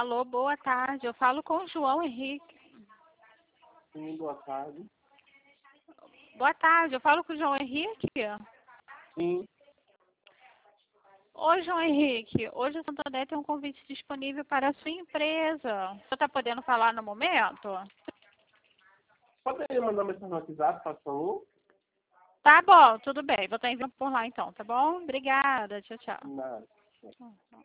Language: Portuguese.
Alô, boa tarde. Eu falo com o João Henrique. Sim, boa tarde. Boa tarde. Eu falo com o João Henrique. Sim. Oi, João Henrique. Hoje o Santander tem um convite disponível para a sua empresa. Você está podendo falar no momento? Poderia mandar mensagem no WhatsApp, por favor? Tá bom, tudo bem. Vou estar enviando por lá então, tá bom? Obrigada. Tchau, tchau. Nada.